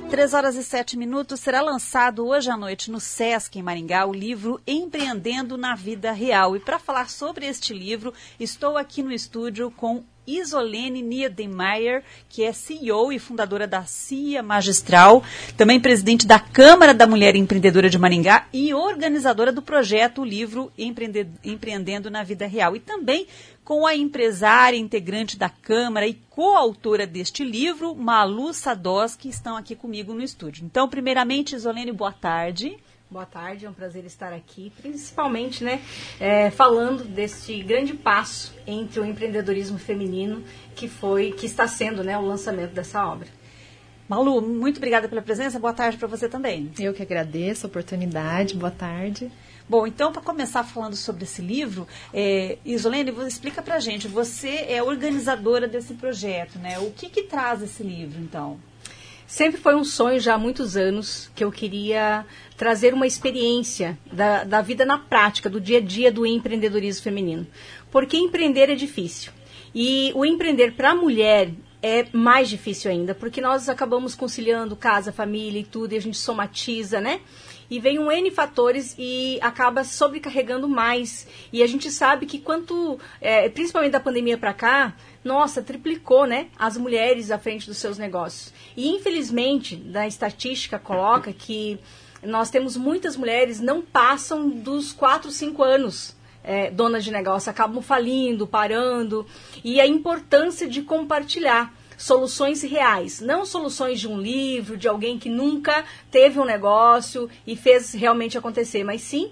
3h07, será lançado hoje à noite no Sesc, em Maringá, o livro Empreendendo na Vida Real. E para falar sobre este livro, estou aqui no estúdio com Isolene Niedemeyer, que é CEO e fundadora da CIA Magistral, também presidente da Câmara da Mulher Empreendedora de Maringá e organizadora do projeto, o livro Empreendendo na Vida Real. E também com a empresária, integrante da Câmara e coautora deste livro, Malu Sados, que estão aqui comigo no estúdio. Então, primeiramente, Isolene, boa tarde. Boa tarde, é um prazer estar aqui, principalmente, falando deste grande passo entre o empreendedorismo feminino que está sendo, o lançamento dessa obra. Malu, muito obrigada pela presença, boa tarde para você também. Eu que agradeço a oportunidade, boa tarde. Bom, então, para começar falando sobre esse livro, Isolene, explica para a gente, você é organizadora desse projeto, né? O que traz esse livro, então? Sempre foi um sonho já há muitos anos que eu queria trazer uma experiência da vida na prática, do dia a dia do empreendedorismo feminino. Porque empreender é difícil. E o empreender para a mulher é mais difícil ainda, porque nós acabamos conciliando casa, família e tudo, e a gente somatiza, né? E vem um N fatores e acaba sobrecarregando mais. E a gente sabe que principalmente da pandemia para cá, nossa, triplicou, as mulheres à frente dos seus negócios. E infelizmente, a estatística coloca que nós temos muitas mulheres não passam dos 4, 5 anos donas de negócio, acabam falindo, parando. E a importância de compartilhar soluções reais, não soluções de um livro, de alguém que nunca teve um negócio e fez realmente acontecer, mas sim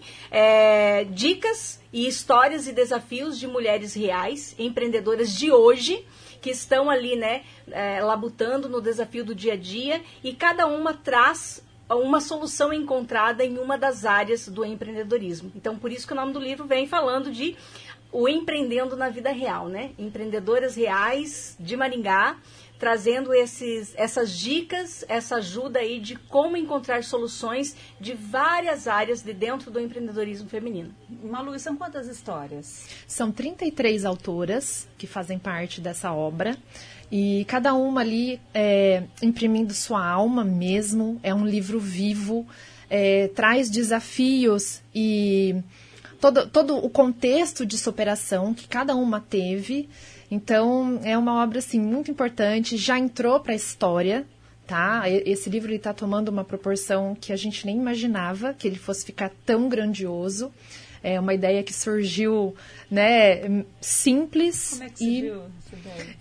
dicas e histórias e desafios de mulheres reais, empreendedoras de hoje, que estão ali, labutando no desafio do dia a dia, e cada uma traz uma solução encontrada em uma das áreas do empreendedorismo. Então, por isso que o nome do livro vem falando de o Empreendendo na Vida Real, Empreendedoras reais de Maringá, trazendo essas dicas, essa ajuda aí de como encontrar soluções de várias áreas de dentro do empreendedorismo feminino. Malu, são quantas histórias? São 33 autoras que fazem parte dessa obra. E cada uma ali imprimindo sua alma mesmo. É um livro vivo, traz desafios e todo o contexto de superação que cada uma teve. Então, é uma obra, assim, muito importante, já entrou para a história, tá? Esse livro está tomando uma proporção que a gente nem imaginava que ele fosse ficar tão grandioso. É uma ideia que surgiu, simples. Como é que surgiu essa ideia?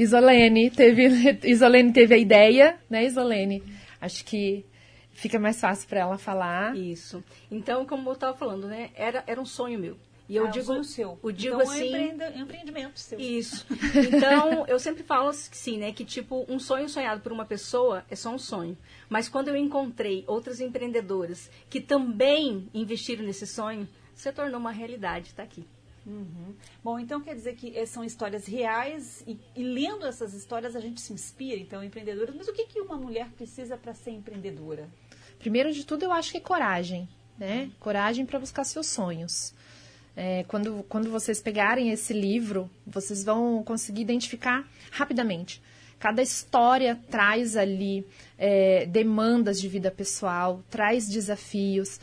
Isolene teve a ideia, Isolene? Acho que fica mais fácil para ela falar. Isso. Então, como eu estava falando, era um sonho meu. E eu digo, um sonho seu. Digo então, assim, é um empreendimento seu. Isso. Então, eu sempre falo assim, que tipo, um sonho sonhado por uma pessoa é só um sonho. Mas quando eu encontrei outras empreendedoras que também investiram nesse sonho, se tornou uma realidade, está aqui. Uhum. Bom, então quer dizer que são histórias reais e lendo essas histórias a gente se inspira, então, empreendedoras. Mas o que uma mulher precisa para ser empreendedora? Primeiro de tudo, eu acho que é coragem, Coragem para buscar seus sonhos. Quando vocês pegarem esse livro, vocês vão conseguir identificar rapidamente. Cada história traz ali demandas de vida pessoal, traz desafios,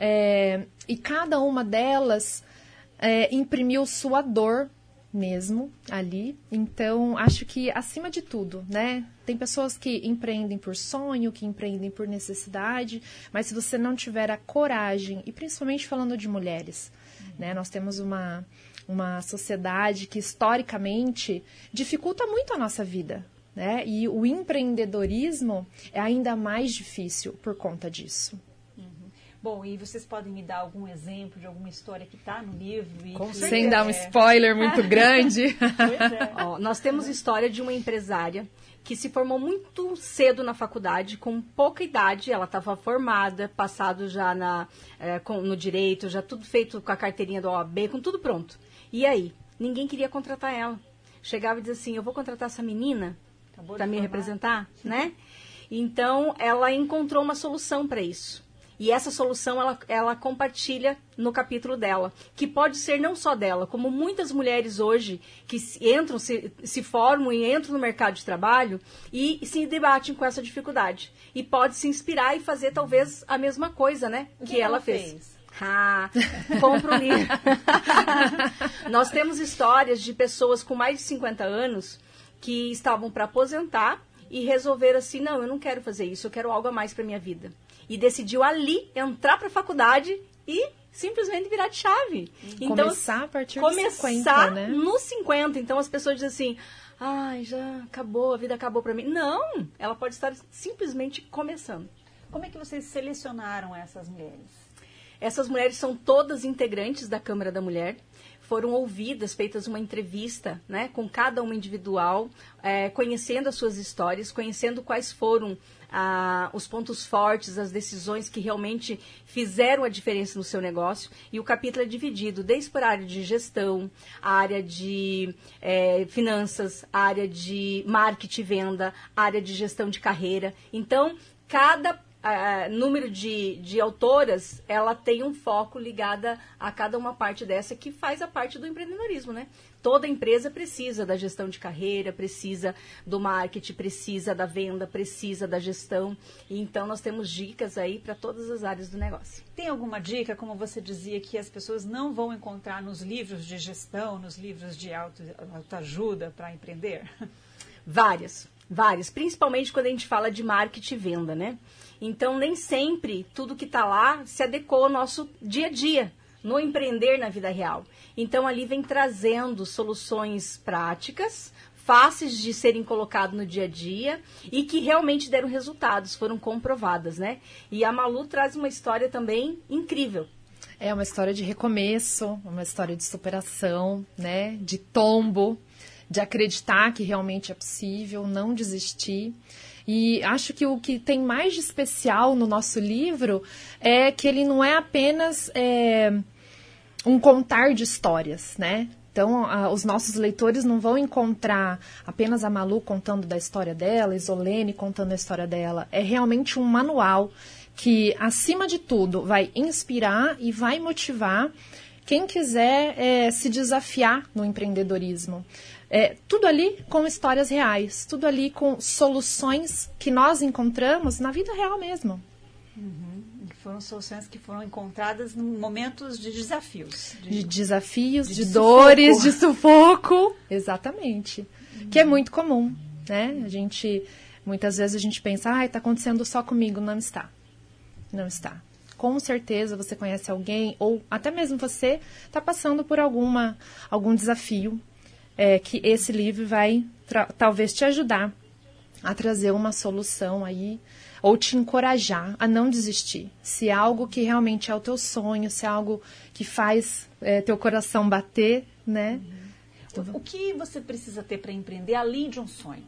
e cada uma delas imprimiu sua dor mesmo ali. Então, acho que acima de tudo, tem pessoas que empreendem por sonho, que empreendem por necessidade, mas se você não tiver a coragem, e principalmente falando de mulheres, nós temos uma sociedade que historicamente dificulta muito a nossa vida, e o empreendedorismo é ainda mais difícil por conta disso. Bom, e vocês podem me dar algum exemplo de alguma história que está no livro? Sem dar um spoiler muito grande. Pois é. Nós temos história de uma empresária que se formou muito cedo na faculdade, com pouca idade. Ela estava formada, passado já no direito, já tudo feito com a carteirinha do OAB, com tudo pronto. E aí? Ninguém queria contratar ela. Chegava e dizia assim, eu vou contratar essa menina para me representar, Então, ela encontrou uma solução para isso. E essa solução ela compartilha no capítulo dela, que pode ser não só dela, como muitas mulheres hoje que entram, se formam e entram no mercado de trabalho e se debatem com essa dificuldade. E pode se inspirar e fazer talvez a mesma coisa, né? Que ela fez. Compra o livro. Nós temos histórias de pessoas com mais de 50 anos que estavam para aposentar e resolveram assim, não, eu não quero fazer isso, eu quero algo a mais para minha vida. E decidiu ali entrar para a faculdade e simplesmente virar de chave. Então, começar a partir dos 50, né? Nos 50. Então as pessoas dizem assim, ai, já acabou, a vida acabou para mim. Não, ela pode estar simplesmente começando. Como é que vocês selecionaram essas mulheres? Essas mulheres são todas integrantes da Câmara da Mulher. Foram ouvidas, feitas uma entrevista, né, com cada uma individual, conhecendo as suas histórias, conhecendo quais foram os pontos fortes, as decisões que realmente fizeram a diferença no seu negócio. E o capítulo é dividido desde por área de gestão, a área de finanças, a área de marketing e venda, a área de gestão de carreira. Então, cada número de autoras, ela tem um foco ligado a cada uma parte dessa que faz a parte do empreendedorismo, né? Toda empresa precisa da gestão de carreira, precisa do marketing, precisa da venda, precisa da gestão. E então nós temos dicas aí para todas as áreas do negócio. Tem alguma dica, como você dizia, que as pessoas não vão encontrar nos livros de gestão, nos livros de autoajuda para empreender? Várias, principalmente quando a gente fala de marketing e venda, né? Então, nem sempre tudo que está lá se adequa ao nosso dia a dia, no empreender na vida real. Então, ali vem trazendo soluções práticas, fáceis de serem colocadas no dia a dia e que realmente deram resultados, foram comprovadas, né? E a Malu traz uma história também incrível. É uma história de recomeço, uma história de superação, né? De tombo, de acreditar que realmente é possível, não desistir. E acho que o que tem mais de especial no nosso livro é que ele não é apenas um contar de histórias, né? Então, os nossos leitores não vão encontrar apenas a Malu contando da história dela, a Isolene contando a história dela. É realmente um manual que, acima de tudo, vai inspirar e vai motivar quem quiser se desafiar no empreendedorismo. Tudo ali com histórias reais, tudo ali com soluções que nós encontramos na vida real mesmo. Uhum. Foram soluções que foram encontradas em momentos de desafios. De desafios, de dores, de sufoco. Exatamente. Uhum. Que é muito comum, né? Muitas vezes a gente pensa, está acontecendo só comigo. Não está. Não está. Com certeza você conhece alguém, ou até mesmo você está passando por algum desafio. Que esse livro vai talvez te ajudar a trazer uma solução aí, ou te encorajar a não desistir. Se é algo que realmente é o teu sonho, se é algo que faz teu coração bater, né? O que você precisa ter para empreender além de um sonho?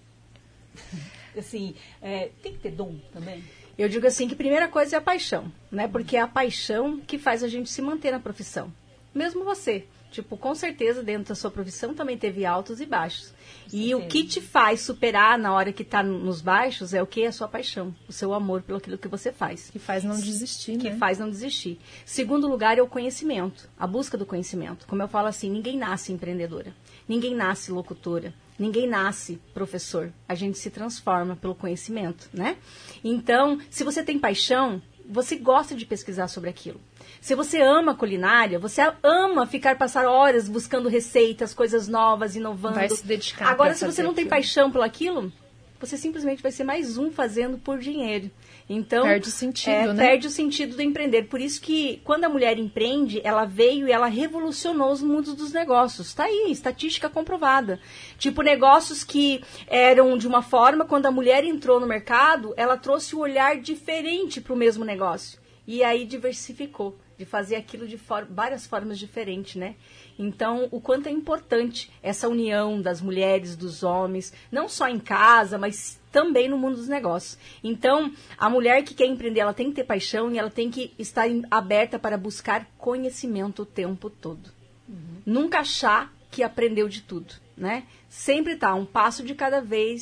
Assim, tem que ter dom também? Eu digo assim que a primeira coisa é a paixão, né? Porque é a paixão que faz a gente se manter na profissão. Mesmo você. Com certeza, dentro da sua profissão também teve altos e baixos. E o que te faz superar na hora que está nos baixos é o que? A sua paixão, o seu amor pelo aquilo que você faz. Que faz não desistir, né? Que faz não desistir. Segundo lugar é o conhecimento, a busca do conhecimento. Como eu falo assim, ninguém nasce empreendedora, ninguém nasce locutora, ninguém nasce professor. A gente se transforma pelo conhecimento, né? Então, se você tem paixão, você gosta de pesquisar sobre aquilo. Se você ama culinária, você ama passar horas buscando receitas, coisas novas, inovando. Vai se dedicar. Agora, se você não tem paixão por aquilo, você simplesmente vai ser mais um fazendo por dinheiro. Então, perde o sentido, né? Perde o sentido do empreender. Por isso que, quando a mulher empreende, ela veio e ela revolucionou os mundos dos negócios. Está aí, estatística comprovada. Negócios que eram de uma forma, quando a mulher entrou no mercado, ela trouxe um olhar diferente para o mesmo negócio. E aí diversificou, de fazer aquilo de várias formas diferentes, né? Então, o quanto é importante essa união das mulheres, dos homens, não só em casa, mas também no mundo dos negócios. Então, a mulher que quer empreender, ela tem que ter paixão e ela tem que estar aberta para buscar conhecimento o tempo todo. Uhum. Nunca achar que aprendeu de tudo, né? Sempre um passo de cada vez,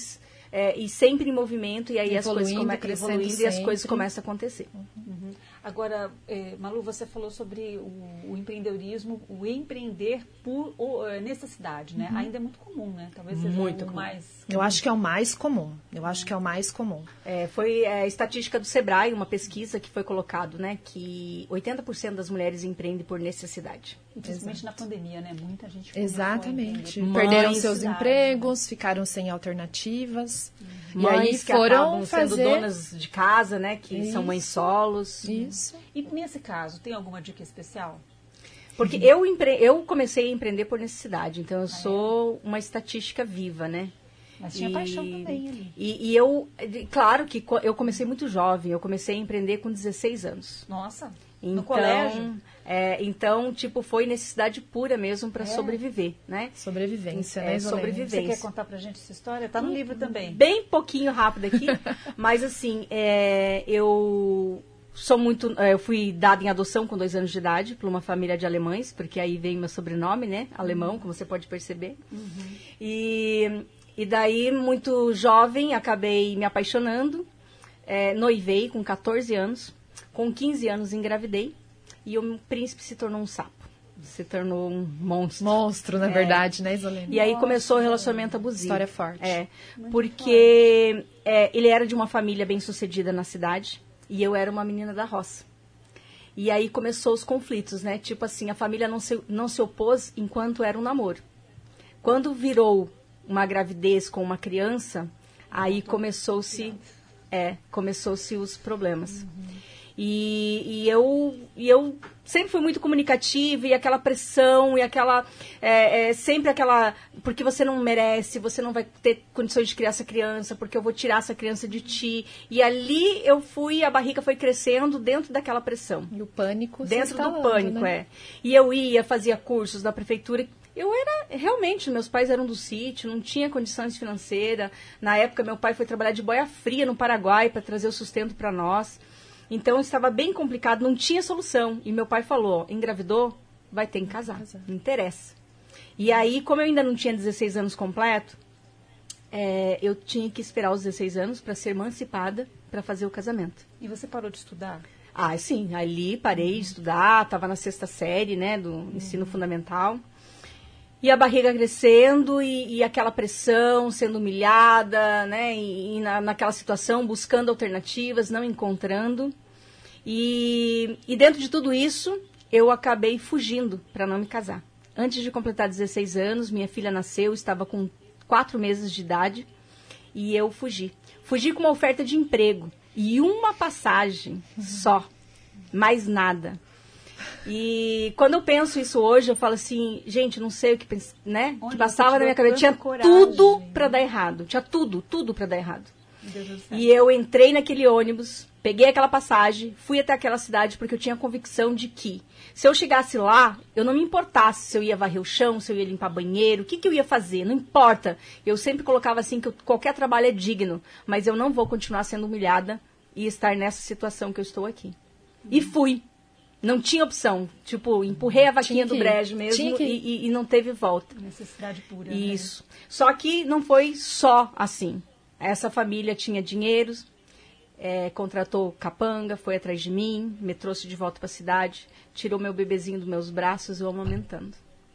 e sempre em movimento, e aí Evoluindo, as coisas crescendo e as coisas sempre. começam a acontecer. Uhum. Agora, Malu, você falou sobre o empreendedorismo, o empreender por necessidade, né? Ainda é muito comum, né? Talvez seja Muito o comum. mais... Eu acho que é o mais comum. Eu acho que é o mais comum. Foi a estatística do Sebrae, uma pesquisa que foi colocado, né, que 80% das mulheres empreendem por necessidade. E principalmente na pandemia, né? Muita gente começou a Exatamente. empreender. Perderam Mães, seus cidade, empregos, ficaram sem alternativas. E Mães aí que foram acabam sendo fazer... donas de casa, né, que são mães solos. Isso. E nesse caso, tem alguma dica especial? Porque eu comecei a empreender por necessidade, então eu sou uma estatística viva, né? Mas tinha paixão também ali. E claro que eu comecei muito jovem, eu comecei a empreender com 16 anos. Nossa, Então, no colégio? Então, tipo, foi necessidade pura mesmo para sobreviver, né? Sobrevivência, né, Isolene? Sobrevivência. Você quer contar pra gente essa história? Tá no livro também. Bem pouquinho rápido aqui, mas assim, eu fui dada em adoção com 2 anos de idade por uma família de alemães, porque aí vem meu sobrenome, né? Alemão, como você pode perceber. E daí, muito jovem, acabei me apaixonando, noivei com 14 anos, com 15 anos engravidei, e o príncipe se tornou um sapo, se tornou um monstro. Monstro, na verdade, né, Isolene? E aí começou o relacionamento abusivo. História forte. Porque ele era de uma família bem-sucedida na cidade, e eu era uma menina da roça. E aí começou os conflitos, né? Tipo assim, a família não se opôs enquanto era um namoro. Quando virou uma gravidez com uma criança, aí começou-se os problemas. E eu sempre fui muito comunicativa, e aquela pressão, e aquela sempre aquela, porque você não merece, você não vai ter condições de criar essa criança, porque eu vou tirar essa criança de ti. E ali a barriga foi crescendo dentro daquela pressão. E o pânico Dentro se do instalando, pânico, né? E eu fazia cursos da prefeitura. Eu realmente, meus pais eram do sítio, não tinha condições financeiras. Na época, meu pai foi trabalhar de boia fria no Paraguai para trazer o sustento para nós. Então, estava bem complicado, não tinha solução. E meu pai falou, engravidou, vai ter que casar, não interessa. E aí, como eu ainda não tinha 16 anos completo, eu tinha que esperar os 16 anos para ser emancipada, para fazer o casamento. E você parou de estudar? Sim, ali parei de estudar, estava na 6ª série, né, do ensino fundamental. E a barriga crescendo e aquela pressão, sendo humilhada, né? E naquela situação, buscando alternativas, não encontrando. E dentro de tudo isso, eu acabei fugindo para não me casar. Antes de completar 16 anos, minha filha nasceu, estava com 4 meses de idade, e eu fugi. Fugi com uma oferta de emprego e uma passagem só, mais nada. E quando eu penso isso hoje, eu falo assim, gente, não sei o que que passava na minha cabeça. Tinha tudo para dar errado. Tinha tudo para dar errado. E eu entrei naquele ônibus, peguei aquela passagem, fui até aquela cidade, porque eu tinha a convicção de que se eu chegasse lá, eu não me importasse se eu ia varrer o chão, se eu ia limpar banheiro, o que eu ia fazer, não importa. Eu sempre colocava assim que qualquer trabalho é digno, mas eu não vou continuar sendo humilhada e estar nessa situação que eu estou aqui. E fui. Não tinha opção. Tipo, empurrei a vaquinha do brejo mesmo e não teve volta. Necessidade pura. Isso. Né? Só que não foi só assim. Essa família tinha dinheiro, contratou capanga, foi atrás de mim, me trouxe de volta para a cidade, tirou meu bebezinho dos meus braços, eu amamentando.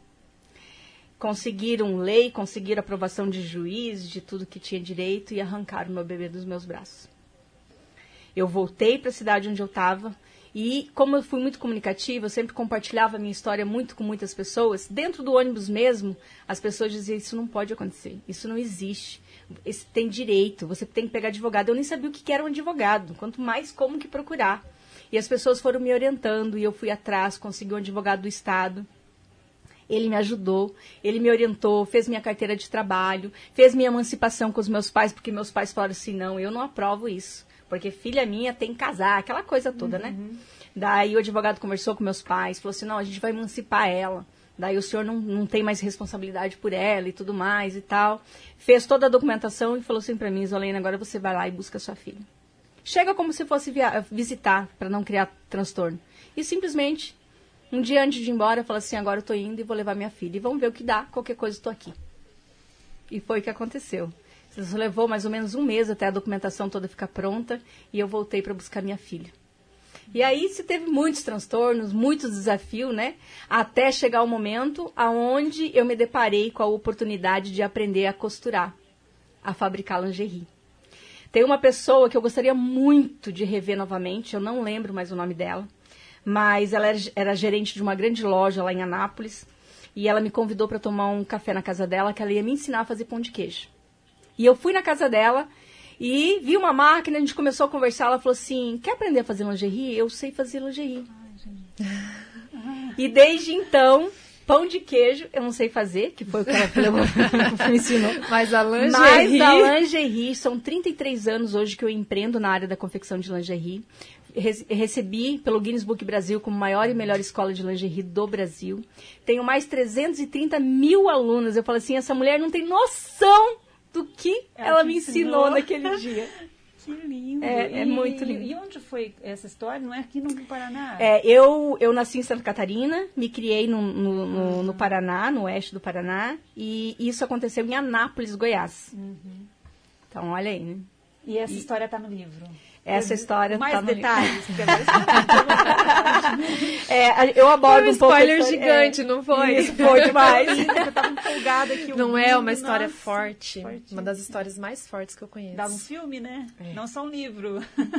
Conseguiram lei, conseguiram aprovação de juiz, de tudo que tinha direito, e arrancaram meu bebê dos meus braços. Eu voltei para a cidade onde eu estava. E como eu fui muito comunicativa, eu sempre compartilhava a minha história muito com muitas pessoas. Dentro do ônibus mesmo, as pessoas diziam, isso não pode acontecer, isso não existe. Esse tem direito, você tem que pegar advogado. Eu nem sabia o que era um advogado, quanto mais como que procurar. E as pessoas foram me orientando, e eu fui atrás, consegui um advogado do Estado. Ele me ajudou, ele me orientou, fez minha carteira de trabalho, fez minha emancipação com os meus pais, porque meus pais falaram assim, não, eu não aprovo isso. Porque filha minha tem que casar, aquela coisa toda, né? Daí o advogado conversou com meus pais, falou assim, não, a gente vai emancipar ela. Daí o senhor não tem mais responsabilidade por ela e tudo mais e tal. Fez toda a documentação e falou assim pra mim, Isolene, agora você vai lá e busca sua filha. Chega como se fosse visitar, para não criar transtorno. E simplesmente, um dia antes de ir embora, falou assim, agora eu tô indo e vou levar minha filha. E vamos ver o que dá, qualquer coisa eu tô aqui. E foi o que aconteceu. Isso levou mais ou menos um mês até a documentação toda ficar pronta e eu voltei para buscar minha filha. E aí se teve muitos transtornos, muitos desafios, né? Até chegar o momento aonde eu me deparei com a oportunidade de aprender a costurar, a fabricar lingerie. Tem uma pessoa que eu gostaria muito de rever novamente, eu não lembro mais o nome dela, mas ela era gerente de uma grande loja lá em Anápolis e ela me convidou para tomar um café na casa dela, que ela ia me ensinar a fazer pão de queijo. E eu fui na casa dela e vi uma máquina, a gente começou a conversar, ela falou assim, quer aprender a fazer lingerie? Eu sei fazer lingerie. E desde então, pão de queijo, eu não sei fazer, que foi o que ela me ensinou. Mas a lingerie, são 33 anos hoje que eu empreendo na área da confecção de lingerie. Recebi pelo Guinness Book Brasil como maior e melhor escola de lingerie do Brasil. Tenho mais 330 mil alunos. Eu falo assim, essa mulher não tem noção do que ela me ensinou naquele dia. Que lindo. É muito lindo. E onde foi essa história? Não é aqui no Paraná? Eu nasci em Santa Catarina, me criei no Paraná, no oeste do Paraná, e isso aconteceu em Anápolis, Goiás. Uhum. Então, olha aí, né? E essa história está no livro? Essa história mais tá no detalhes. Eu abordo um pouco. Foi um spoiler gigante, não foi? Isso, foi demais. Eu estava empolgada aqui. Não é uma história forte. Uma das histórias mais fortes que eu conheço. Dá um filme, né? Não só um livro.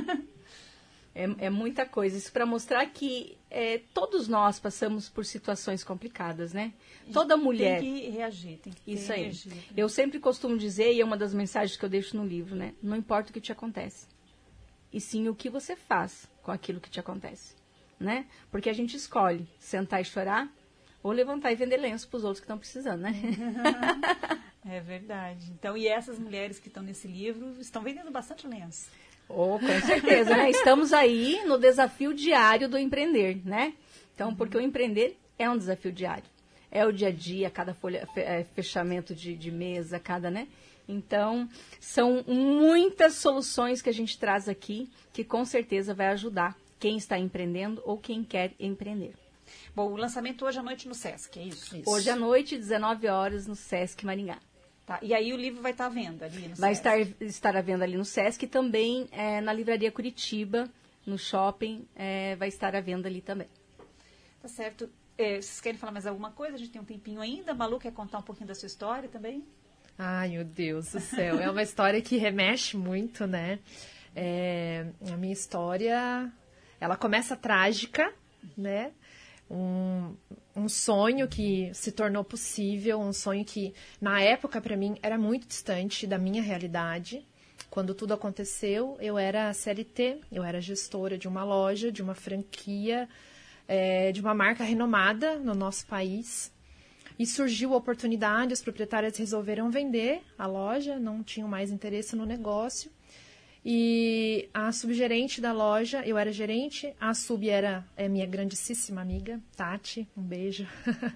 É muita coisa. Isso para mostrar que todos nós passamos por situações complicadas, né? Toda mulher. Tem que reagir. Tem que isso aí. Reagir. Eu sempre costumo dizer, e é uma das mensagens que eu deixo no livro, né? Não importa o que te acontece. E sim o que você faz com aquilo que te acontece, né? Porque a gente escolhe sentar e chorar ou levantar e vender lenço para os outros que estão precisando, né? É verdade. Então, e essas mulheres que estão nesse livro estão vendendo bastante lenço. Oh, com certeza, né? Estamos aí no desafio diário do empreender, né? Então, porque o empreender é um desafio diário. É o dia a dia, cada folha, fechamento de mesa, cada, né? Então, são muitas soluções que a gente traz aqui, que com certeza vai ajudar quem está empreendendo ou quem quer empreender. Bom, o lançamento hoje à noite no Sesc, é isso? Hoje à noite, 19 horas, no Sesc Maringá. Tá, e aí o livro vai estar à venda ali no vai Sesc? Vai estar à venda ali no Sesc e também na Livraria Curitiba, no shopping, vai estar à venda ali também. Tá certo. Vocês querem falar mais alguma coisa? A gente tem um tempinho ainda. Malu, quer contar um pouquinho da sua história também? Ai, meu Deus do céu. É uma história que remexe muito, né? A minha história, ela começa trágica, né? Um sonho que se tornou possível, um sonho que, na época, para mim, era muito distante da minha realidade. Quando tudo aconteceu, eu era CLT, eu era gestora de uma loja, de uma franquia, de uma marca renomada no nosso país. E surgiu a oportunidade, os proprietários resolveram vender a loja, não tinham mais interesse no negócio. E a subgerente da loja, eu era gerente, a sub era minha grandíssima amiga, Tati, um beijo.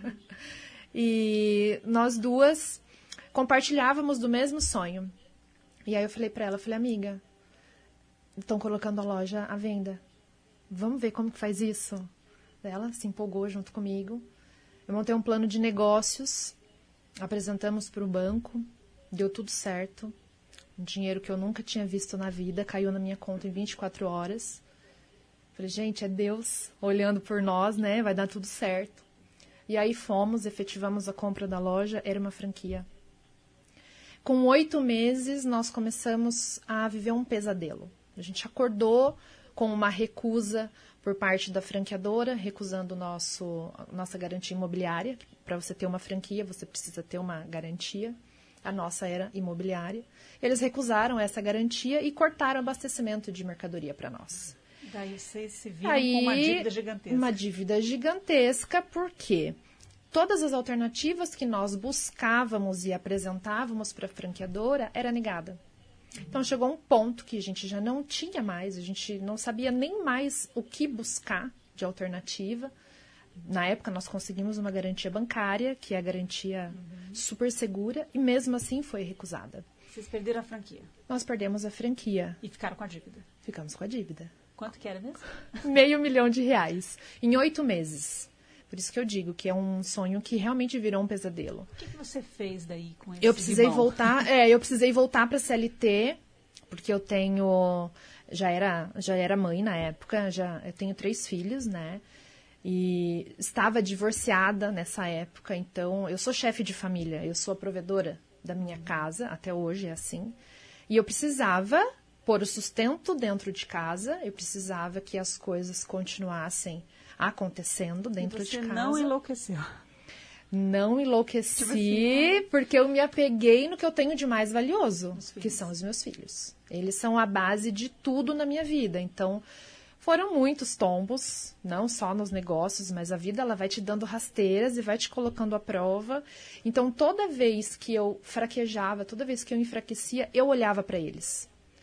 E nós duas compartilhávamos do mesmo sonho. E aí eu falei para ela, amiga, estão colocando a loja à venda. Vamos ver como que faz isso? Ela se empolgou junto comigo. Eu montei um plano de negócios, apresentamos para o banco, deu tudo certo. Um dinheiro que eu nunca tinha visto na vida, caiu na minha conta em 24 horas. Falei, gente, é Deus olhando por nós, né? Vai dar tudo certo. E aí fomos, efetivamos a compra da loja, era uma franquia. Com 8 meses, nós começamos a viver um pesadelo. A gente acordou com uma recusa por parte da franqueadora, recusando nossa garantia imobiliária. Para você ter uma franquia, você precisa ter uma garantia. A nossa era imobiliária. Eles recusaram essa garantia e cortaram o abastecimento de mercadoria para nós. Daí vocês se viram com uma dívida gigantesca. Uma dívida gigantesca, porque todas as alternativas que nós buscávamos e apresentávamos para a franqueadora era negada. Então, chegou um ponto que a gente já não tinha mais, a gente não sabia nem mais o que buscar de alternativa. Na época, nós conseguimos uma garantia bancária, que é a garantia super segura, e mesmo assim foi recusada. Vocês perderam a franquia? Nós perdemos a franquia. E ficaram com a dívida? Ficamos com a dívida. Quanto que era mesmo? R$500.000 em 8 meses. Por isso que eu digo que é um sonho que realmente virou um pesadelo. O que você fez daí com esse Eu precisei limão? voltar para CLT, porque eu tenho já era mãe na época, eu tenho 3 filhos, né? E estava divorciada nessa época, então eu sou chefe de família, eu sou a provedora da minha casa, até hoje é assim. E eu precisava pôr o sustento dentro de casa, eu precisava que as coisas continuassem acontecendo dentro de casa. Você não enlouqueceu? Não enlouqueci, porque eu me apeguei no que eu tenho de mais valioso, que são os meus filhos. Eles são a base de tudo na minha vida. Então, foram muitos tombos, não só nos negócios, mas a vida ela vai te dando rasteiras e vai te colocando à prova. Então, toda vez que eu fraquejava, toda vez que eu enfraquecia, eu olhava para eles.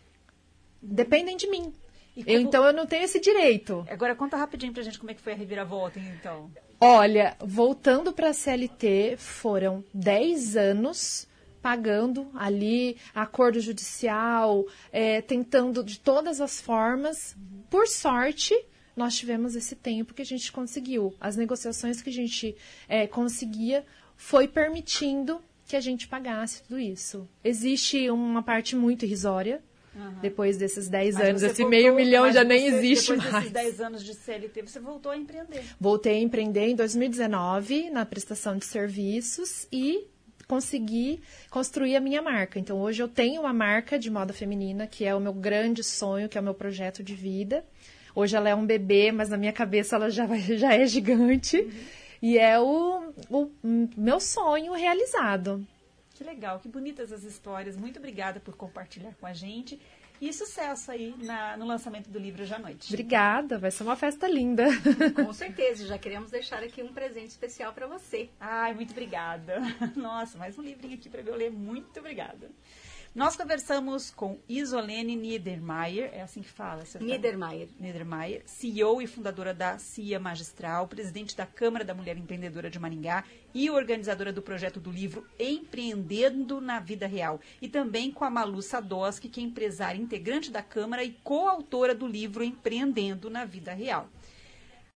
Dependem de mim. Então, eu não tenho esse direito. Agora, conta rapidinho pra gente como é que foi a reviravolta, então. Olha, voltando para a CLT, foram 10 anos pagando ali acordo judicial, tentando de todas as formas. Por sorte, nós tivemos esse tempo que a gente conseguiu. As negociações que a gente conseguia foi permitindo que a gente pagasse tudo isso. Existe uma parte muito irrisória. Depois desses 10 anos, esse meio milhão já nem existe mais. Depois desses 10 anos de CLT, você voltou a empreender. Voltei a empreender em 2019, na prestação de serviços, e consegui construir a minha marca. Então, hoje eu tenho uma marca de moda feminina, que é o meu grande sonho, que é o meu projeto de vida. Hoje ela é um bebê, mas na minha cabeça ela já é gigante. E é o meu sonho realizado. Que legal, que bonitas as histórias. Muito obrigada por compartilhar com a gente. E sucesso aí no lançamento do livro hoje à noite. Obrigada, vai ser uma festa linda. Com certeza, já queremos deixar aqui um presente especial para você. Ai, muito obrigada. Nossa, mais um livrinho aqui para eu ler. Muito obrigada. Nós conversamos com Isolene Niedermayer, é assim que fala? Niedermayer, CEO e fundadora da CIA Magistral, presidente da Câmara da Mulher Empreendedora de Maringá e organizadora do projeto do livro Empreendendo na Vida Real. E também com a Malu Sadowski, que é empresária integrante da Câmara e coautora do livro Empreendendo na Vida Real.